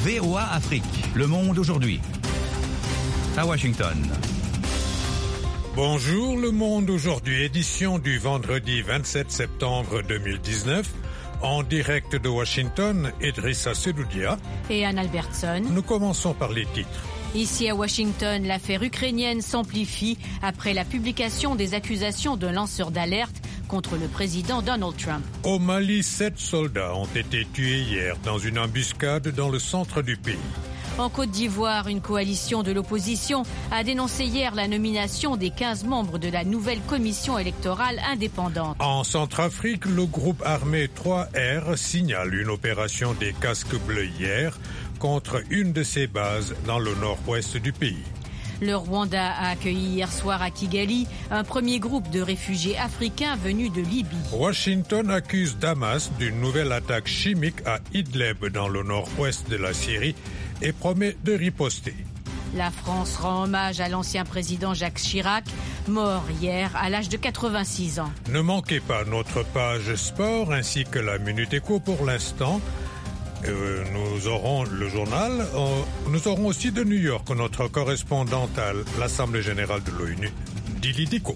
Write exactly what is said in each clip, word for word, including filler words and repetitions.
V O A Afrique, Le Monde aujourd'hui. À Washington. Bonjour Le Monde aujourd'hui, édition du vendredi vingt-sept septembre deux mille dix-neuf. En direct de Washington, Idrissa Sedoudia et Anne Albertson. Nous commençons par les titres. Ici à Washington, l'affaire ukrainienne s'amplifie après la publication des accusations d'un lanceur d'alerte contre le président Donald Trump. Au Mali, sept soldats ont été tués hier dans une embuscade dans le centre du pays. En Côte d'Ivoire, une coalition de l'opposition a dénoncé hier la nomination des quinze membres de la nouvelle commission électorale indépendante. En Centrafrique, le groupe armé trois R signale une opération des casques bleus hier contre une de ses bases dans le nord-ouest du pays. Le Rwanda a accueilli hier soir à Kigali un premier groupe de réfugiés africains venus de Libye. Washington accuse Damas d'une nouvelle attaque chimique à Idlib dans le nord-ouest de la Syrie et promet de riposter. La France rend hommage à l'ancien président Jacques Chirac, mort hier à l'âge de quatre-vingt-six ans. Ne manquez pas notre page sport ainsi que la Minute Éco pour l'instant. Euh, nous aurons le journal. Euh, nous aurons aussi de New York notre correspondante à l'Assemblée générale de l'ONU, Dili Diko.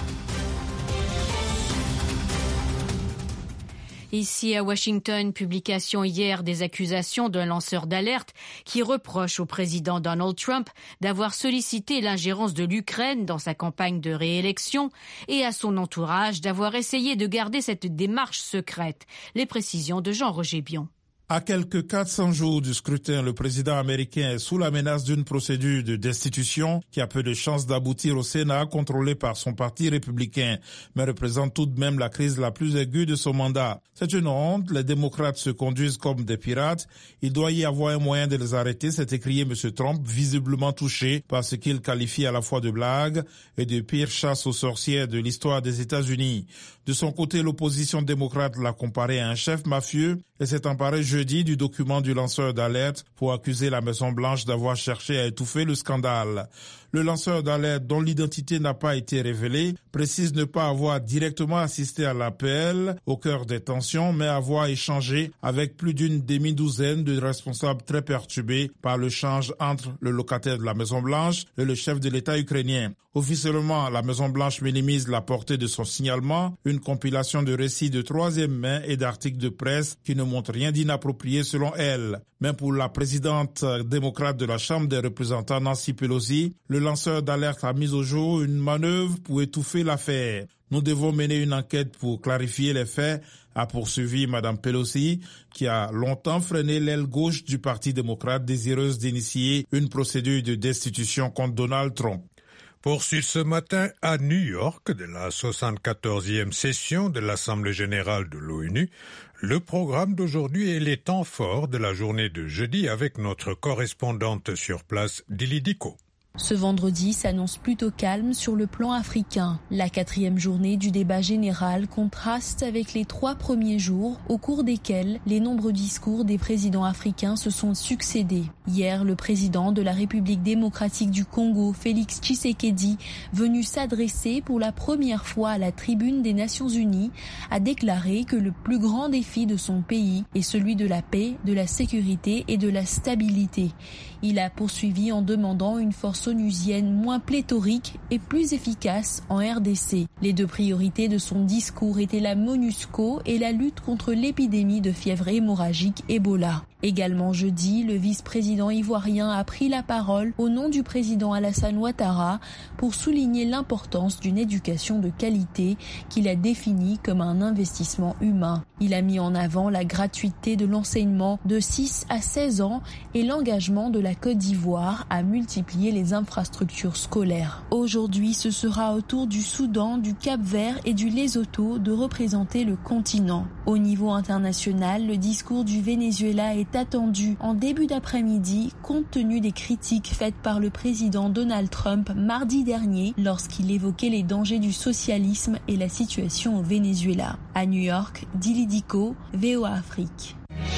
Ici à Washington, publication hier des accusations d'un lanceur d'alerte qui reproche au président Donald Trump d'avoir sollicité l'ingérence de l'Ukraine dans sa campagne de réélection et à son entourage d'avoir essayé de garder cette démarche secrète. Les précisions de Jean-Roger Bion. À quelques quatre cents jours du scrutin, le président américain est sous la menace d'une procédure de destitution qui a peu de chances d'aboutir au Sénat, contrôlé par son parti républicain, mais représente tout de même la crise la plus aiguë de son mandat. C'est une honte, les démocrates se conduisent comme des pirates. Il doit y avoir un moyen de les arrêter, s'est écrié M. Trump, visiblement touché par ce qu'il qualifie à la fois de blague et de pire chasse aux sorcières de l'histoire des États-Unis. De son côté, l'opposition démocrate l'a comparé à un chef mafieux et s'est emparé jeudi du document du lanceur d'alerte pour accuser la Maison-Blanche d'avoir cherché à étouffer le scandale. Le lanceur d'alerte, dont l'identité n'a pas été révélée, précise ne pas avoir directement assisté à l'appel au cœur des tensions, mais avoir échangé avec plus d'une demi-douzaine de responsables très perturbés par le change entre le locataire de la Maison-Blanche et le chef de l'État ukrainien. Officiellement, la Maison-Blanche minimise la portée de son signalement, une compilation de récits de troisième main et d'articles de presse qui ne montrent rien d'inapproprié selon elle. Même pour la présidente démocrate de la Chambre des représentants, Nancy Pelosi, le lanceur d'alerte a mis au jour une manœuvre pour étouffer l'affaire. Nous devons mener une enquête pour clarifier les faits, a poursuivi Mme Pelosi, qui a longtemps freiné l'aile gauche du Parti démocrate désireuse d'initier une procédure de destitution contre Donald Trump. Poursuite ce matin à New York de la soixante-quatorzième session de l'Assemblée générale de l'ONU, le programme d'aujourd'hui est les temps forts de la journée de jeudi avec notre correspondante sur place, Dili Diko. Ce vendredi s'annonce plutôt calme sur le plan africain. La quatrième journée du débat général contraste avec les trois premiers jours au cours desquels les nombreux discours des présidents africains se sont succédés. Hier, le président de la République démocratique du Congo, Félix Tshisekedi, venu s'adresser pour la première fois à la tribune des Nations Unies, a déclaré que le plus grand défi de son pays est celui de la paix, de la sécurité et de la stabilité. Il a poursuivi en demandant une force onusienne moins pléthorique et plus efficace en R D C. Les deux priorités de son discours étaient la MONUSCO et la lutte contre l'épidémie de fièvre hémorragique Ebola. Également jeudi, le vice-président ivoirien a pris la parole au nom du président Alassane Ouattara pour souligner l'importance d'une éducation de qualité qu'il a définie comme un investissement humain. Il a mis en avant la gratuité de l'enseignement de six à seize ans et l'engagement de la Côte d'Ivoire à multiplier les infrastructures scolaires. Aujourd'hui, ce sera au tour du Soudan, du Cap-Vert et du Lesotho de représenter le continent. Au niveau international, le discours du Venezuela est attendu en début d'après-midi compte tenu des critiques faites par le président Donald Trump mardi dernier lorsqu'il évoquait les dangers du socialisme et la situation au Venezuela. À New York, Dili Diko, V O A Afrique.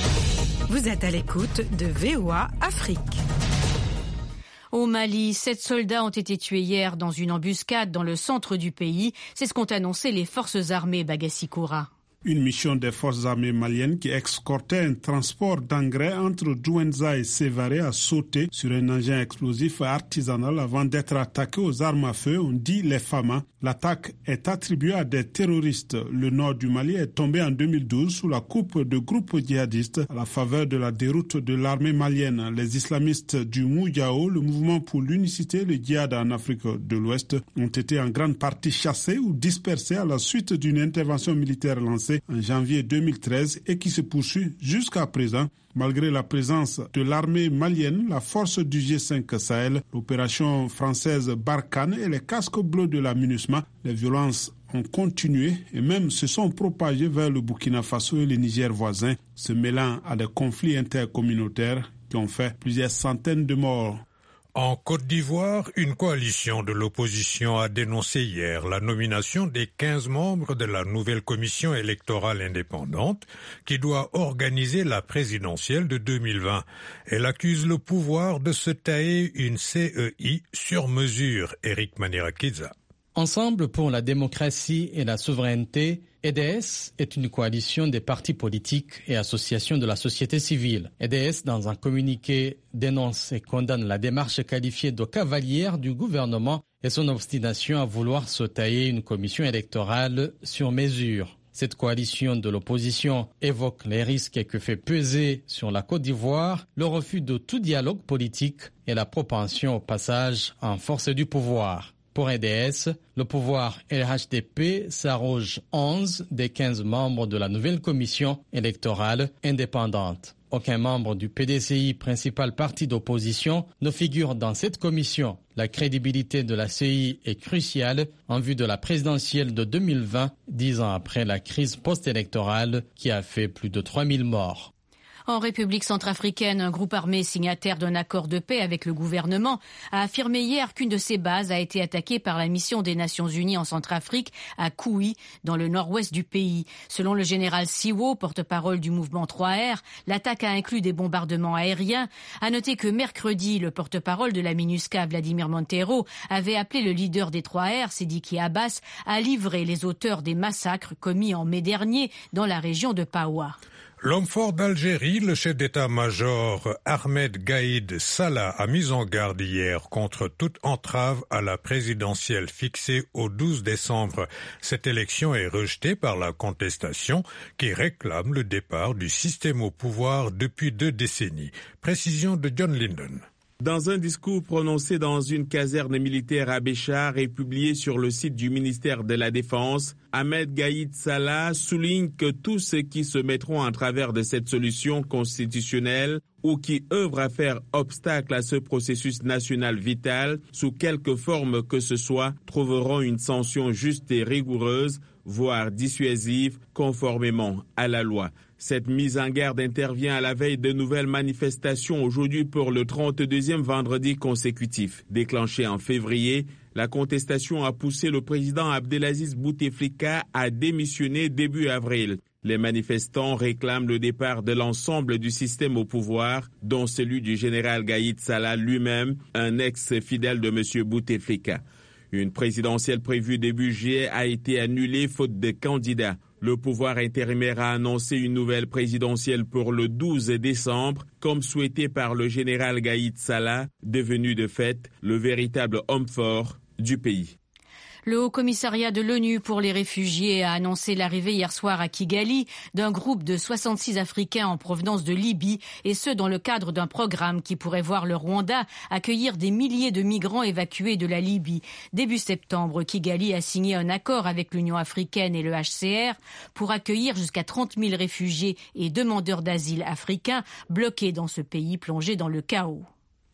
Vous êtes à l'écoute de V O A Afrique. Au Mali, sept soldats ont été tués hier dans une embuscade dans le centre du pays. C'est ce qu'ont annoncé les forces armées Bagassi Koura. Une mission des forces armées maliennes qui escortait un transport d'engrais entre Douenza et Sévaré a sauté sur un engin explosif artisanal avant d'être attaqué aux armes à feu, on dit les F A M A. L'attaque est attribuée à des terroristes. Le nord du Mali est tombé en deux mille douze sous la coupe de groupes djihadistes à la faveur de la déroute de l'armée malienne. Les islamistes du Mouyao, le mouvement pour l'unicité, le djihad en Afrique de l'Ouest, ont été en grande partie chassés ou dispersés à la suite d'une intervention militaire lancée en janvier deux mille treize et qui se poursuit jusqu'à présent. Malgré la présence de l'armée malienne, la force du G cinq Sahel, l'opération française Barkhane et les casques bleus de la MINUSMA, les violences ont continué et même se sont propagées vers le Burkina Faso et le Niger voisin, se mêlant à des conflits intercommunautaires qui ont fait plusieurs centaines de morts. En Côte d'Ivoire, une coalition de l'opposition a dénoncé hier la nomination des quinze membres de la nouvelle commission électorale indépendante qui doit organiser la présidentielle de deux mille vingt. Elle accuse le pouvoir de se tailler une C E I sur mesure. Eric Manirakiza. Ensemble pour la démocratie et la souveraineté, E D S est une coalition des partis politiques et associations de la société civile. E D S, dans un communiqué, dénonce et condamne la démarche qualifiée de cavalière du gouvernement et son obstination à vouloir se tailler une commission électorale sur mesure. Cette coalition de l'opposition évoque les risques que fait peser sur la Côte d'Ivoire le refus de tout dialogue politique et la propension au passage en force du pouvoir. Pour E D S, le pouvoir et le H D P s'arrogent onze des quinze membres de la nouvelle commission électorale indépendante. Aucun membre du P D C I, principal parti d'opposition, ne figure dans cette commission. La crédibilité de la C I est cruciale en vue de la présidentielle de deux mille vingt, dix ans après la crise post-électorale qui a fait plus de trois mille morts. En République centrafricaine, un groupe armé signataire d'un accord de paix avec le gouvernement a affirmé hier qu'une de ses bases a été attaquée par la mission des Nations Unies en Centrafrique à Kouy, dans le nord-ouest du pays. Selon le général Siwo, porte-parole du mouvement trois R, l'attaque a inclus des bombardements aériens. À noter que mercredi, le porte-parole de la MINUSCA, Vladimir Montero, avait appelé le leader des trois R, Sidiki Abbas, à livrer les auteurs des massacres commis en mai dernier dans la région de Paoua. L'homme fort d'Algérie, le chef d'état-major Ahmed Gaïd Salah, a mis en garde hier contre toute entrave à la présidentielle fixée au douze décembre. Cette élection est rejetée par la contestation qui réclame le départ du système au pouvoir depuis deux décennies. Précision de John Linden. Dans un discours prononcé dans une caserne militaire à Béchar et publié sur le site du ministère de la Défense, Ahmed Gaïd Salah souligne que tous ceux qui se mettront en travers de cette solution constitutionnelle ou qui œuvrent à faire obstacle à ce processus national vital, sous quelque forme que ce soit, trouveront une sanction juste et rigoureuse, voire dissuasive, conformément à la loi. Cette mise en garde intervient à la veille de nouvelles manifestations aujourd'hui pour le trente-deuxième vendredi consécutif. Déclenchée en février, la contestation a poussé le président Abdelaziz Bouteflika à démissionner début avril. Les manifestants réclament le départ de l'ensemble du système au pouvoir, dont celui du général Gaïd Salah lui-même, un ex-fidèle de M. Bouteflika. Une présidentielle prévue début juillet a été annulée faute de candidats. Le pouvoir intérimaire a annoncé une nouvelle présidentielle pour le douze décembre, comme souhaité par le général Gaïd Salah, devenu de fait le véritable homme fort du pays. Le Haut-Commissariat de l'ONU pour les réfugiés a annoncé l'arrivée hier soir à Kigali d'un groupe de soixante-six Africains en provenance de Libye, et ce dans le cadre d'un programme qui pourrait voir le Rwanda accueillir des milliers de migrants évacués de la Libye. Début septembre, Kigali a signé un accord avec l'Union africaine et le H C R pour accueillir jusqu'à trente mille réfugiés et demandeurs d'asile africains bloqués dans ce pays plongé dans le chaos.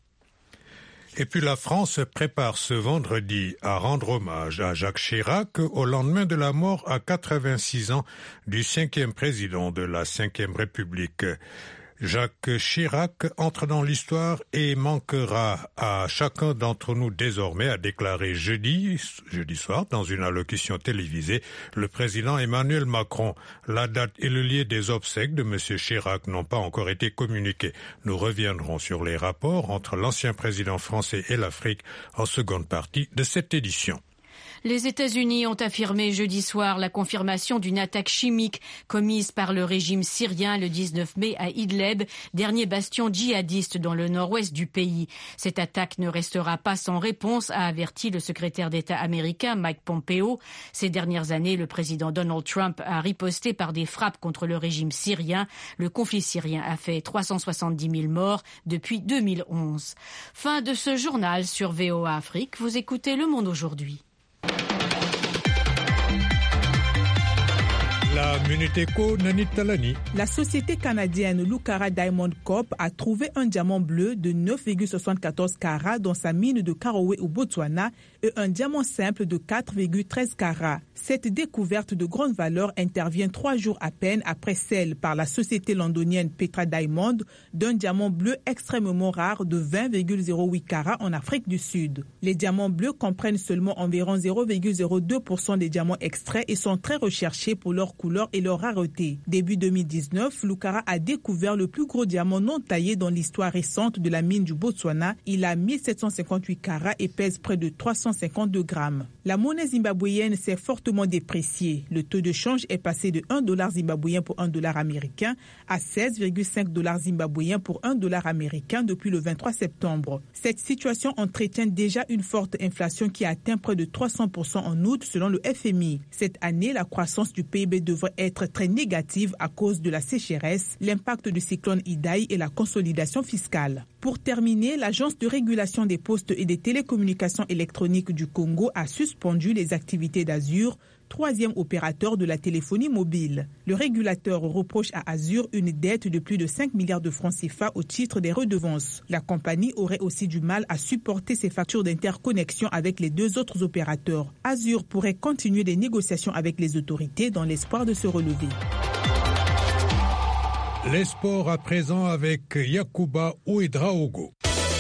Et puis la France prépare ce vendredi à rendre hommage à Jacques Chirac au lendemain de la mort à quatre-vingt-six ans du cinquième président de la cinquième République. Jacques Chirac entre dans l'histoire et manquera à chacun d'entre nous désormais, a déclaré jeudi, jeudi soir dans une allocution télévisée le président Emmanuel Macron. La date et le lieu des obsèques de M. Chirac n'ont pas encore été communiqués. Nous reviendrons sur les rapports entre l'ancien président français et l'Afrique en seconde partie de cette édition. Les États-Unis ont affirmé jeudi soir la confirmation d'une attaque chimique commise par le régime syrien le dix-neuf mai à Idlib, dernier bastion djihadiste dans le nord-ouest du pays. Cette attaque ne restera pas sans réponse, a averti le secrétaire d'État américain Mike Pompeo. Ces dernières années, le président Donald Trump a riposté par des frappes contre le régime syrien. Le conflit syrien a fait trois cent soixante-dix mille morts depuis deux mille onze. Fin de ce journal sur V O A Afrique. Vous écoutez Le Monde aujourd'hui. La Minute Éco, Nani Talani. La société canadienne Lucara Diamond Corp a trouvé un diamant bleu de neuf virgule soixante-quatorze carats dans sa mine de Karowe au Botswana et un diamant simple de quatre virgule treize carats. Cette découverte de grande valeur intervient trois jours à peine après celle par la société londonienne Petra Diamond d'un diamant bleu extrêmement rare de vingt virgule zéro huit carats en Afrique du Sud. Les diamants bleus comprennent seulement environ zéro virgule zéro deux pour cent des diamants extraits et sont très recherchés pour leur couleur et leur rareté. Début deux mille dix-neuf, Lucara a découvert le plus gros diamant non taillé dans l'histoire récente de la mine du Botswana. Il a mille sept cent cinquante-huit carats et pèse près de trois cent cinquante-deux grammes. La monnaie zimbabwéenne s'est fortement dépréciée. Le taux de change est passé de un dollar zimbabwéen pour un dollar américain à seize virgule cinq dollars zimbabwéens pour un dollar américain depuis le vingt-trois septembre. Cette situation entretient déjà une forte inflation qui a atteint près de trois cents pour cent en août selon le F M I. Cette année, la croissance du P I B devrait être très négative à cause de la sécheresse, l'impact du cyclone Idai et la consolidation fiscale. Pour terminer, l'Agence de régulation des postes et des télécommunications électroniques du Congo a suspendu les activités d'Azur, troisième opérateur de la téléphonie mobile. Le régulateur reproche à Azur une dette de plus de cinq milliards de francs C F A au titre des redevances. La compagnie aurait aussi du mal à supporter ses factures d'interconnexion avec les deux autres opérateurs. Azur pourrait continuer des négociations avec les autorités dans l'espoir de se relever. Les sports à présent avec Yacouba Ouedraogo.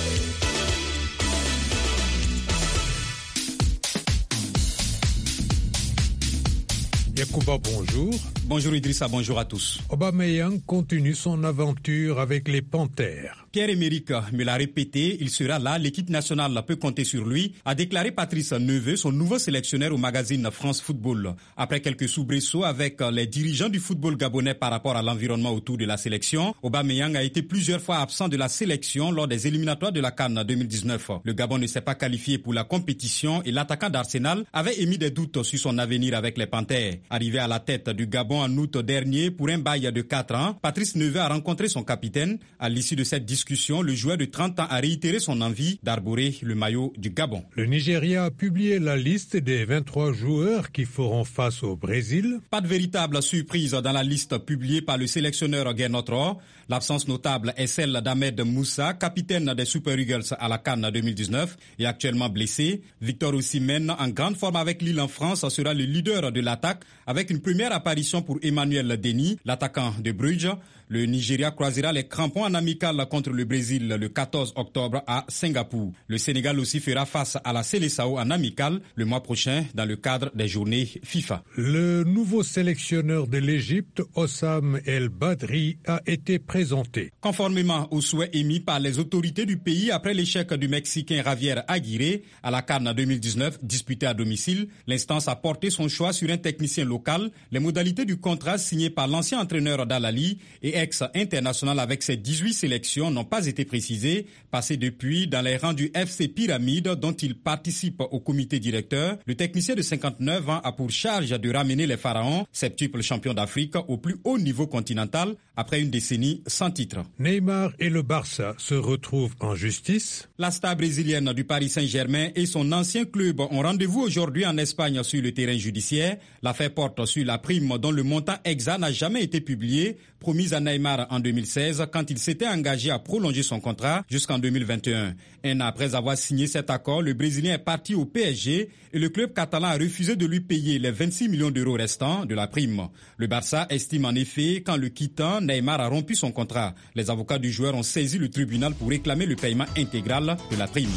Yacouba, bonjour. Bonjour Idrissa, bonjour à tous. Aubameyang continue son aventure avec les Panthères. Pierre-Emerick me l'a répété, il sera là, l'équipe nationale peut compter sur lui, a déclaré Patrice Neveu, son nouveau sélectionneur au magazine France Football. Après quelques soubresauts avec les dirigeants du football gabonais par rapport à l'environnement autour de la sélection, Aubameyang a été plusieurs fois absent de la sélection lors des éliminatoires de la CAN deux mille dix-neuf. Le Gabon ne s'est pas qualifié pour la compétition et l'attaquant d'Arsenal avait émis des doutes sur son avenir avec les Panthères. Arrivé à la tête du Gabon en août dernier pour un bail de quatre ans, Patrice Neveu a rencontré son capitaine. À l'issue de cette discussion, le joueur de trente ans a réitéré son envie d'arborer le maillot du Gabon. Le Nigeria a publié la liste des vingt-trois joueurs qui feront face au Brésil. Pas de véritable surprise dans la liste publiée par le sélectionneur Gernot Rohr. L'absence notable est celle d'Ahmed Moussa, capitaine des Super Eagles à la CAN deux mille dix-neuf et actuellement blessé. Victor Osimhen, en grande forme avec Lille en France, sera le leader de l'attaque avec une première apparition pour Emmanuel Denis, l'attaquant de Bruges. Le Nigeria croisera les crampons en amical contre le Brésil le quatorze octobre à Singapour. Le Sénégal aussi fera face à la Seleção en amical le mois prochain dans le cadre des journées FIFA. Le nouveau sélectionneur de l'Égypte, Hossam El Badri, a été présenté. Conformément aux souhaits émis par les autorités du pays après l'échec du Mexicain Javier Aguirre à la CAN deux mille dix-neuf disputée à domicile, l'instance a porté son choix sur un technicien local. Les modalités du contrat signé par l'ancien entraîneur d'Al-Ahly et ex-international avec ses dix-huit sélections n'ont pas été précisées. Passé depuis dans les rangs du F C Pyramide dont il participe au comité directeur, le technicien de cinquante-neuf ans a pour charge de ramener les Pharaons, septuple champion d'Afrique, au plus haut niveau continental après une décennie sans titre. Neymar et le Barça se retrouvent en justice. La star brésilienne du Paris Saint-Germain et son ancien club ont rendez-vous aujourd'hui en Espagne sur le terrain judiciaire. L'affaire porte sur la prime dont le montant exact n'a jamais été publié, promise à Neymar en deux mille seize quand il s'était engagé à prolonger son contrat jusqu'en deux mille vingt et un. Un an après avoir signé cet accord, le Brésilien est parti au P S G et le club catalan a refusé de lui payer les vingt-six millions d'euros restants de la prime. Le Barça estime en effet qu'en le quittant, Neymar a rompu son contrat. Les avocats du joueur ont saisi le tribunal pour réclamer le paiement intégral de la prime.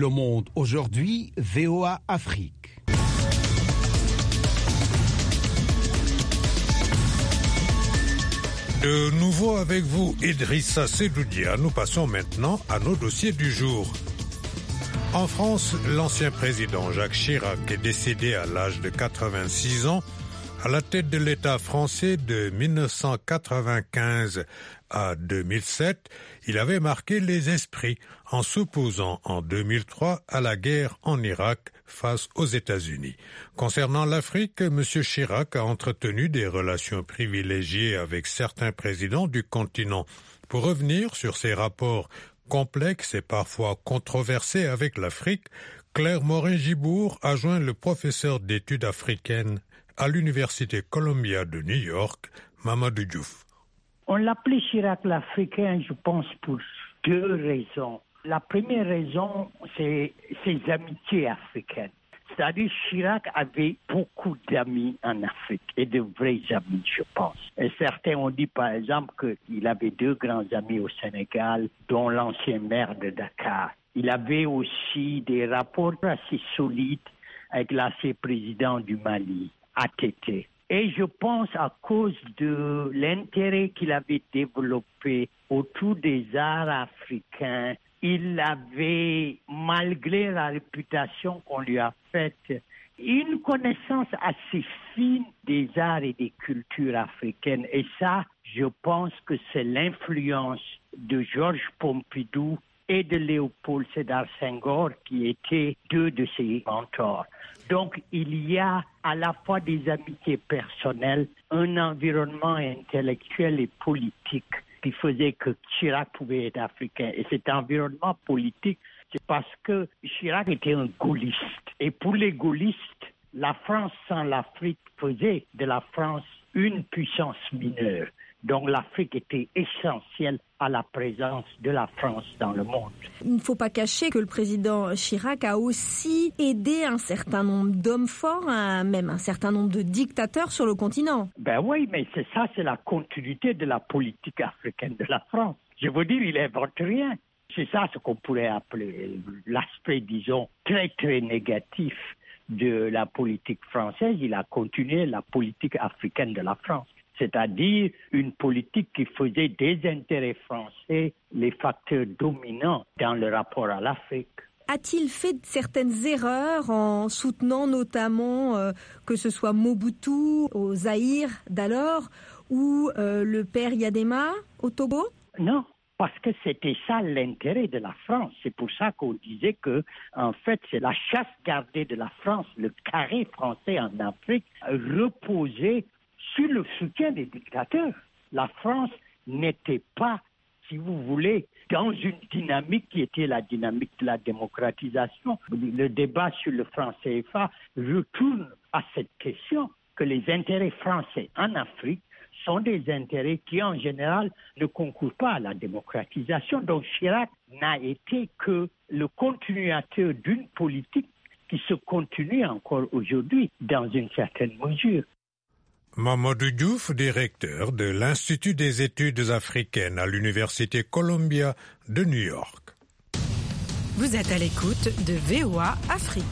Le Monde aujourd'hui, V O A Afrique. De nouveau avec vous, Idrissa Sedoudia. Nous passons maintenant à nos dossiers du jour. En France, l'ancien président Jacques Chirac est décédé à l'âge de quatre-vingt-six ans à la tête de l'État français de mille neuf cent quatre-vingt-quinze à deux mille sept. Il avait marqué les esprits en s'opposant en deux mille trois à la guerre en Irak face aux États-Unis. Concernant l'Afrique, M. Chirac a entretenu des relations privilégiées avec certains présidents du continent. Pour revenir sur ses rapports complexes et parfois controversés avec l'Afrique, Claire Morin-Gibour a joint le professeur d'études africaines à l'Université Columbia de New York, Mamadou Diouf. On l'appelait Chirac l'Africain, je pense, pour deux raisons. La première raison, c'est ses amitiés africaines. C'est-à-dire Chirac avait beaucoup d'amis en Afrique, et de vrais amis, je pense. Et certains ont dit, par exemple, qu'il avait deux grands amis au Sénégal, dont l'ancien maire de Dakar. Il avait aussi des rapports assez solides avec l'ancien président du Mali, A T T. Et je pense à cause de l'intérêt qu'il avait développé autour des arts africains, il avait, malgré la réputation qu'on lui a faite, une connaissance assez fine des arts et des cultures africaines. Et ça, je pense que c'est l'influence de Georges Pompidou et de Léopold Sédar Senghor qui étaient deux de ses mentors. Donc, il y a à la fois des amitiés personnelles, un environnement intellectuel et politique qui faisait que Chirac pouvait être africain. Et cet environnement politique, c'est parce que Chirac était un gaulliste. Et pour les gaullistes, la France sans l'Afrique faisait de la France une puissance mineure. Donc l'Afrique était essentielle à la présence de la France dans le monde. Il ne faut pas cacher que le président Chirac a aussi aidé un certain nombre d'hommes forts, même un certain nombre de dictateurs sur le continent. Ben oui, mais c'est ça, c'est la continuité de la politique africaine de la France. Je veux dire, il n'invente rien. C'est ça ce qu'on pourrait appeler l'aspect, disons, très très négatif de la politique française. Il a continué la politique africaine de la France. C'est-à-dire une politique qui faisait des intérêts français les facteurs dominants dans le rapport à l'Afrique. A-t-il fait certaines erreurs en soutenant notamment euh, que ce soit Mobutu au Zaïre d'alors ou euh, le père Yadema au Togo ? Non, parce que c'était ça l'intérêt de la France. C'est pour ça qu'on disait que, en fait, c'est la chasse gardée de la France, le carré français en Afrique reposait sur le soutien des dictateurs. La France n'était pas, si vous voulez, dans une dynamique qui était la dynamique de la démocratisation. Le débat sur le franc C F A retourne à cette question que les intérêts français en Afrique sont des intérêts qui, en général, ne concourent pas à la démocratisation. Donc Chirac n'a été que le continuateur d'une politique qui se continue encore aujourd'hui dans une certaine mesure. Mamadou Diouf, directeur de l'Institut des études africaines à l'Université Columbia de New York. Vous êtes à l'écoute de V O A Afrique.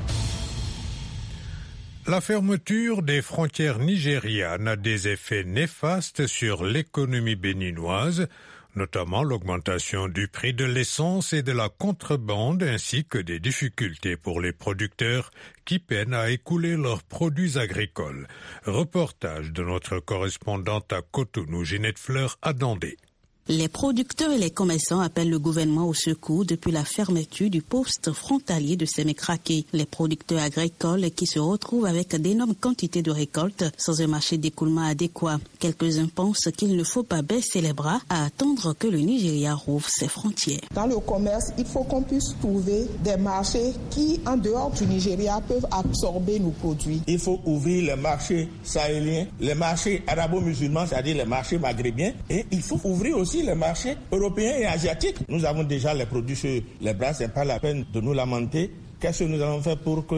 La fermeture des frontières nigérianes a des effets néfastes sur l'économie béninoise, notamment l'augmentation du prix de l'essence et de la contrebande, ainsi que des difficultés pour les producteurs qui peinent à écouler leurs produits agricoles. Reportage de notre correspondante à Cotonou, Ginette Fleur, à Dandé. Les producteurs et les commerçants appellent le gouvernement au secours depuis la fermeture du poste frontalier de Sémécraké. Les producteurs agricoles qui se retrouvent avec d'énormes quantités de récoltes sans un marché d'écoulement adéquat. Quelques-uns pensent qu'il ne faut pas baisser les bras à attendre que le Nigeria rouvre ses frontières. Dans le commerce, il faut qu'on puisse trouver des marchés qui, en dehors du Nigeria, peuvent absorber nos produits. Il faut ouvrir les marchés sahéliens, les marchés arabo-musulmans, c'est-à-dire les marchés maghrébiens, et il faut ouvrir aussi les marchés européens et asiatiques. Nous avons déjà les produits sur les bras, c'est pas la peine de nous lamenter. Qu'est-ce que nous allons faire pour que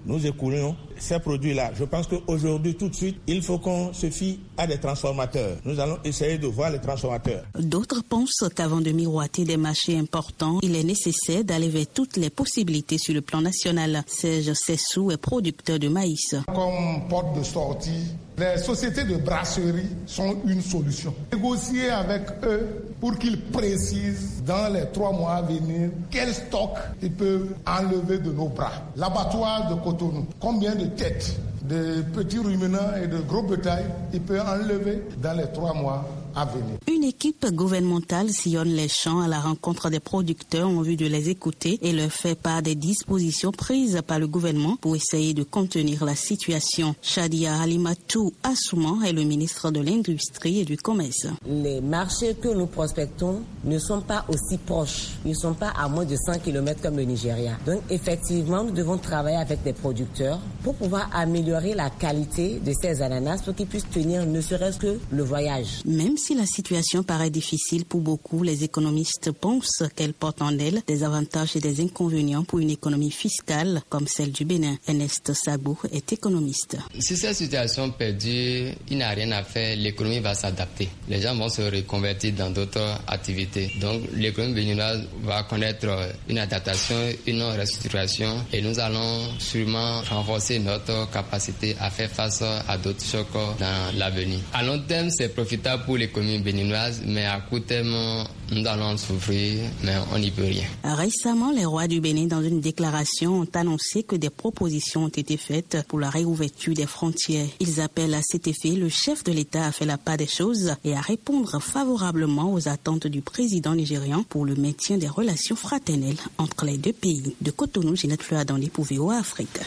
nous écoulons ces produits-là. Je pense qu'aujourd'hui, tout de suite, il faut qu'on se fie à des transformateurs. Nous allons essayer de voir les transformateurs. D'autres pensent qu'avant de miroiter des marchés importants, il est nécessaire d'aller vers toutes les possibilités sur le plan national. Serge Sessou est producteur de maïs. Comme porte de sortie, les sociétés de brasserie sont une solution. Négocier avec eux pour qu'ils précisent dans les trois mois à venir quel stock ils peuvent enlever de nos bras. L'abattoir de Cotonou, combien de têtes de petits ruminants et de gros bétail ils peuvent enlever dans les trois mois à venir. Une équipe gouvernementale sillonne les champs à la rencontre des producteurs en vue de les écouter et leur fait part des dispositions prises par le gouvernement pour essayer de contenir la situation. Shadia Halimatou Assouman est le ministre de l'Industrie et du Commerce. Les marchés que nous prospectons ne sont pas aussi proches. Ils ne sont pas à moins de cent kilomètres comme le Nigeria. Donc effectivement, nous devons travailler avec des producteurs pour pouvoir améliorer la qualité de ces ananas pour qu'ils puissent tenir ne serait-ce que le voyage. Même si la situation paraît difficile pour beaucoup, les économistes pensent qu'elle porte en elle des avantages et des inconvénients pour une économie fiscale comme celle du Bénin. Ernest Sabou est économiste. Si cette situation perdure, il n'a rien à faire, l'économie va s'adapter. Les gens vont se reconvertir dans d'autres activités. Donc l'économie béninoise va connaître une adaptation, une restructuration et nous allons sûrement renforcer notre capacité à faire face à d'autres chocs dans l'avenir. À long terme, c'est profitable pour l'économie béninoise, mais à court terme, nous allons souffrir, mais on n'y peut rien. Récemment, les rois du Bénin, dans une déclaration, ont annoncé que des propositions ont été faites pour la réouverture des frontières. Ils appellent à cet effet le chef de l'État à faire la part des choses et à répondre favorablement aux attentes du président nigérian pour le maintien des relations fraternelles entre les deux pays. De Cotonou, Ginette Fleur-Adandi pour V O A Afrique.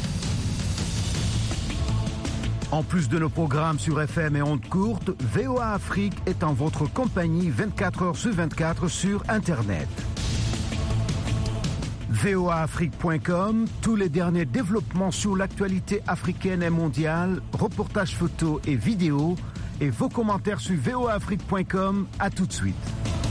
En plus de nos programmes sur F M et ondes courtes, V O A Afrique est en votre compagnie vingt-quatre heures sur vingt-quatre sur Internet. V O A Afrique point com, tous les derniers développements sur l'actualité africaine et mondiale, reportages photos et vidéos, et vos commentaires sur V O A Afrique point com. À tout de suite.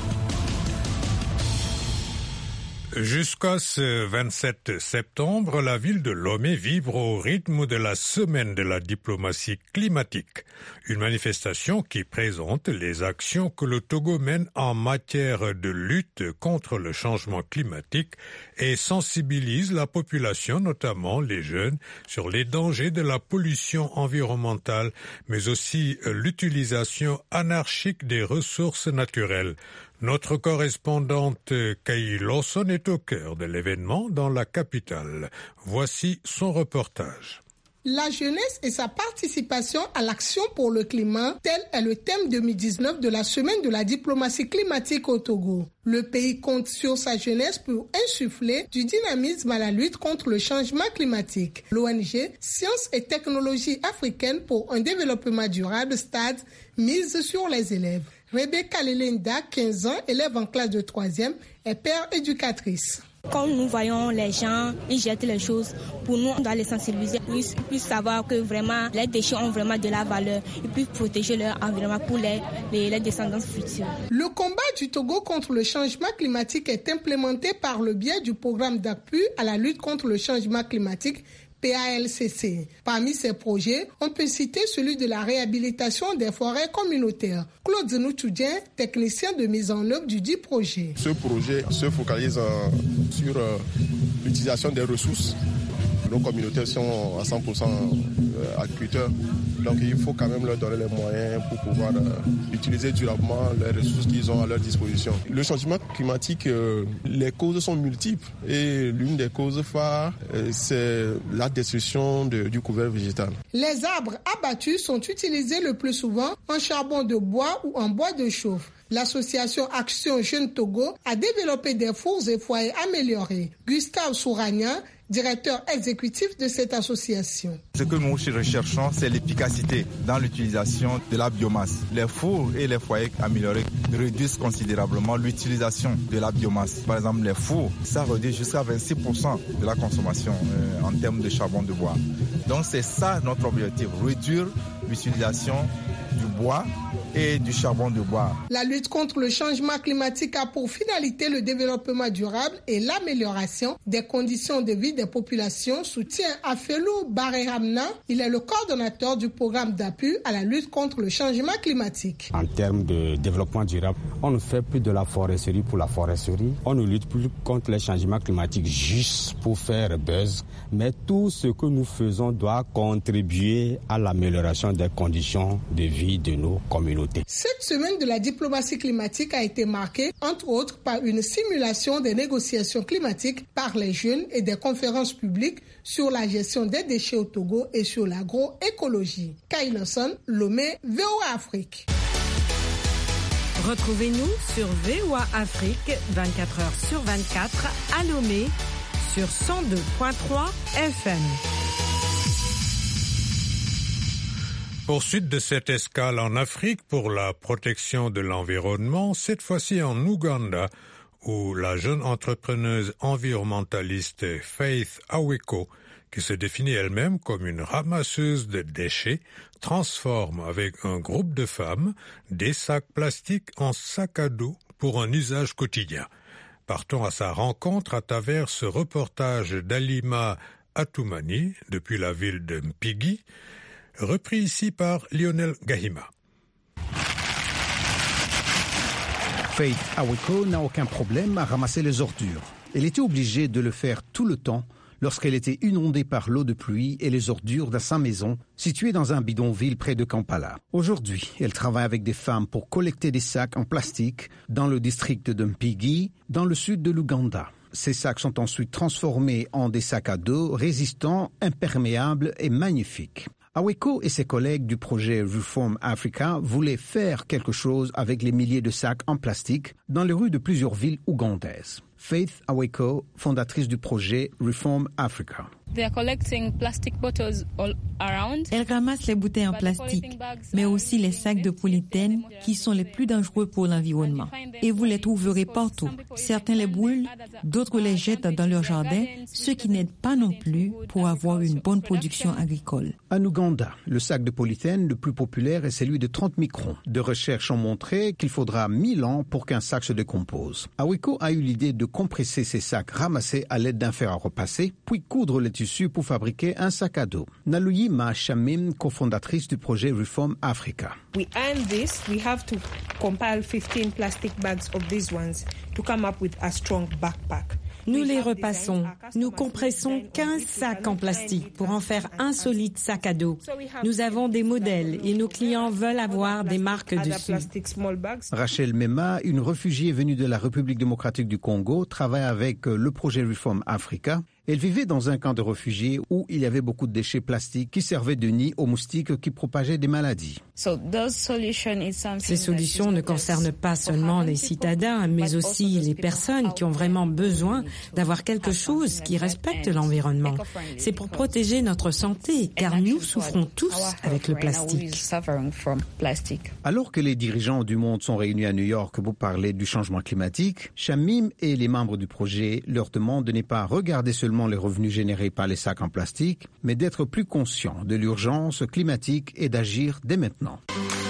Jusqu'à ce vingt-sept septembre, la ville de Lomé vibre au rythme de la semaine de la diplomatie climatique. Une manifestation qui présente les actions que le Togo mène en matière de lutte contre le changement climatique et sensibilise la population, notamment les jeunes, sur les dangers de la pollution environnementale, mais aussi l'utilisation anarchique des ressources naturelles. Notre correspondante Kay Lawson est au cœur de l'événement dans la capitale. Voici son reportage. La jeunesse et sa participation à l'action pour le climat, tel est le thème deux mille dix-neuf de la semaine de la diplomatie climatique au Togo. Le pays compte sur sa jeunesse pour insuffler du dynamisme à la lutte contre le changement climatique. L'O N G Sciences et Technologies africaines pour un développement durable, STAD, mise sur les élèves. Rebecca Lelinda, quinze ans, élève en classe de troisième, est père éducatrice. Quand nous voyons les gens, ils jettent les choses. Pour nous, on doit les sensibiliser. Ils puissent savoir que vraiment, les déchets ont vraiment de la valeur. Ils puissent protéger leur environnement pour les, les, les descendants futurs. Le combat du Togo contre le changement climatique est implémenté par le biais du programme d'appui à la lutte contre le changement climatique, P A L C C. Parmi ces projets, on peut citer celui de la réhabilitation des forêts communautaires. Claude Zenoutchoudien, technicien de mise en œuvre du dit projet. Ce projet se focalise euh, sur euh, l'utilisation des ressources. Nos communautés sont à cent pour cent agriculteurs, donc il faut quand même leur donner les moyens pour pouvoir euh, utiliser durablement les ressources qu'ils ont à leur disposition. Le changement climatique, euh, les causes sont multiples et l'une des causes phares, euh, c'est la destruction de, du couvert végétal. Les arbres abattus sont utilisés le plus souvent en charbon de bois ou en bois de chauffe. L'association Action Jeune Togo a développé des fours et foyers améliorés. Gustave Souragna, directeur exécutif de cette association. Ce que nous recherchons, c'est l'efficacité dans l'utilisation de la biomasse. Les fours et les foyers améliorés réduisent considérablement l'utilisation de la biomasse. Par exemple, les fours, ça réduit jusqu'à vingt-six pour cent de la consommation euh, en termes de charbon de bois. Donc c'est ça notre objectif, réduire l'utilisation du bois et du charbon de bois. La lutte contre le changement climatique a pour finalité le développement durable et l'amélioration des conditions de vie des populations, soutient Afelou Baré-Hamna. Il est le coordonnateur du programme d'appui à la lutte contre le changement climatique. En termes de développement durable, on ne fait plus de la foresterie pour la foresterie. On ne lutte plus contre les changements climatiques juste pour faire buzz. Mais tout ce que nous faisons doit contribuer à l'amélioration des conditions de vie de nos communautés. Cette semaine de la diplomatie climatique a été marquée, entre autres, par une simulation des négociations climatiques par les jeunes et des conférences publiques sur la gestion des déchets au Togo et sur l'agroécologie. Kailason, Lomé, V O A Afrique. Retrouvez-nous sur V O A Afrique vingt-quatre heures sur vingt-quatre à Lomé sur cent deux virgule trois F M. Poursuite de cette escale en Afrique pour la protection de l'environnement, cette fois-ci en Ouganda, où la jeune entrepreneuse environnementaliste Faith Aweko, qui se définit elle-même comme une ramasseuse de déchets, transforme avec un groupe de femmes des sacs plastiques en sacs à dos pour un usage quotidien. Partons à sa rencontre à travers ce reportage d'Alima Atoumani depuis la ville de Mpigi, repris ici par Lionel Gahima. Faith Aweko n'a aucun problème à ramasser les ordures. Elle était obligée de le faire tout le temps lorsqu'elle était inondée par l'eau de pluie et les ordures de sa maison, située dans un bidonville près de Kampala. Aujourd'hui, elle travaille avec des femmes pour collecter des sacs en plastique dans le district de Mpigi, dans le sud de l'Ouganda. Ces sacs sont ensuite transformés en des sacs à dos résistants, imperméables et magnifiques. Aweko et ses collègues du projet Reform Africa voulaient faire quelque chose avec les milliers de sacs en plastique dans les rues de plusieurs villes ougandaises. Faith Aweko, fondatrice du projet Reform Africa. Elle ramasse les bouteilles en plastique, mais aussi les sacs de polythène qui sont les plus dangereux pour l'environnement. Et vous les trouverez partout. Certains les brûlent, d'autres les jettent dans leur jardin, ce qui n'aide pas non plus pour avoir une bonne production agricole. En Ouganda, le sac de polythène le plus populaire est celui de trente microns. De recherches ont montré qu'il faudra mille ans pour qu'un sac se décompose. Aweko a eu l'idée de compresser ces sacs ramassés à l'aide d'un fer à repasser, puis coudre les tissus pour fabriquer un sac à dos. Naluyima Shamim, cofondatrice du projet Reform Africa. We earn this, we have to compile fifteen plastic bags of these ones to come up with a strong backpack. Nous les repassons. Nous compressons quinze sacs en plastique pour en faire un solide sac à dos. Nous avons des modèles et nos clients veulent avoir des marques dessus. Rachel Mema, une réfugiée venue de la République démocratique du Congo, travaille avec le projet Reform Africa. Elle vivait dans un camp de réfugiés où il y avait beaucoup de déchets plastiques qui servaient de nid aux moustiques qui propageaient des maladies. Ces solutions ne concernent pas seulement les citadins, mais aussi les personnes qui ont vraiment besoin d'avoir quelque chose qui respecte l'environnement. C'est pour protéger notre santé, car nous souffrons tous avec le plastique. Alors que les dirigeants du monde sont réunis à New York pour parler du changement climatique, Shamim et les membres du projet leur demandent de ne pas regarder seulement les revenus générés par les sacs en plastique, mais d'être plus conscients de l'urgence climatique et d'agir dès maintenant.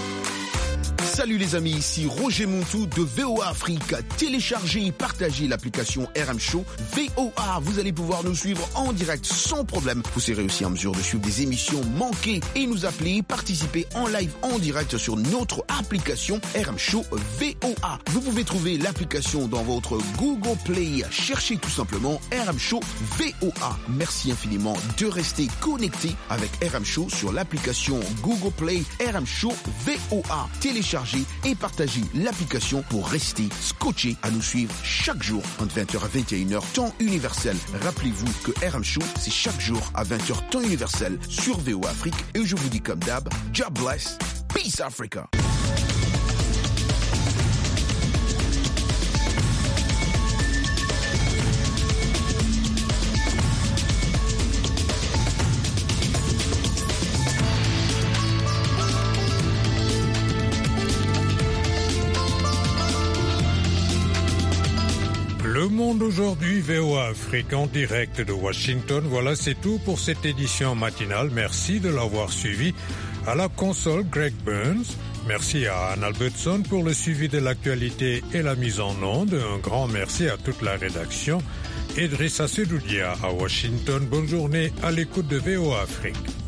Salut les amis, ici Roger Montou de V O A Afrique. Téléchargez et partagez l'application R M Show V O A. Vous allez pouvoir nous suivre en direct sans problème. Vous serez aussi en mesure de suivre des émissions manquées et nous appeler, participer en live en direct sur notre application R M Show V O A. Vous pouvez trouver l'application dans votre Google Play. Cherchez tout simplement R M Show V O A. Merci infiniment de rester connecté avec R M Show sur l'application Google Play R M Show V O A. Téléchargez et partagez l'application pour rester scotché à nous suivre chaque jour entre vingt heures à vingt et une heures temps universel. Rappelez-vous que R M Show, c'est chaque jour à vingt heures temps universel sur V O A Afrique. Et je vous dis comme d'hab, God bless, peace Africa. Le Monde aujourd'hui, V O A Afrique en direct de Washington. Voilà, c'est tout pour cette édition matinale. Merci de l'avoir suivi. À la console, Greg Burns. Merci à Anne Albertson pour le suivi de l'actualité et la mise en onde. Un grand merci à toute la rédaction. Idrissa Sedoudia à Washington. Bonne journée à l'écoute de V O A Afrique.